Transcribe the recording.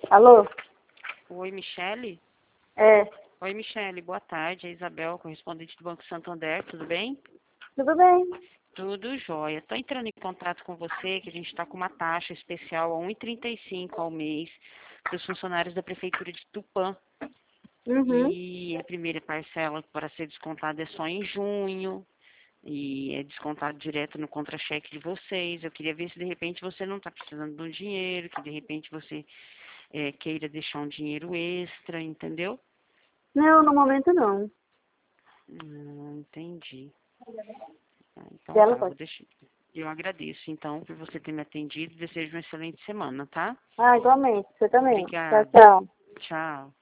Alô? Oi, Michele? É, Oi, Michele, boa tarde. É Isabel, correspondente do Banco Santander, tudo bem? tudo bem? Tudo jóia. Estou entrando em contato com você, que a gente está com uma taxa especial a 1,35 ao mês para os funcionários da Prefeitura de Tupã. Uhum. E a primeira parcela para ser descontada é só em junho. E é descontado direto no contra-cheque de vocês. Eu queria ver se de repente você não está precisando de um dinheiro, que de repente você queira deixar um dinheiro extra, entendeu? Não, no momento não. Entendi. Se Então ela tá, pode. eu agradeço então por você ter me atendido. Desejo uma excelente semana, tá? Ah, igualmente. Você também. Tchau, Obrigada. tchau. Tchau.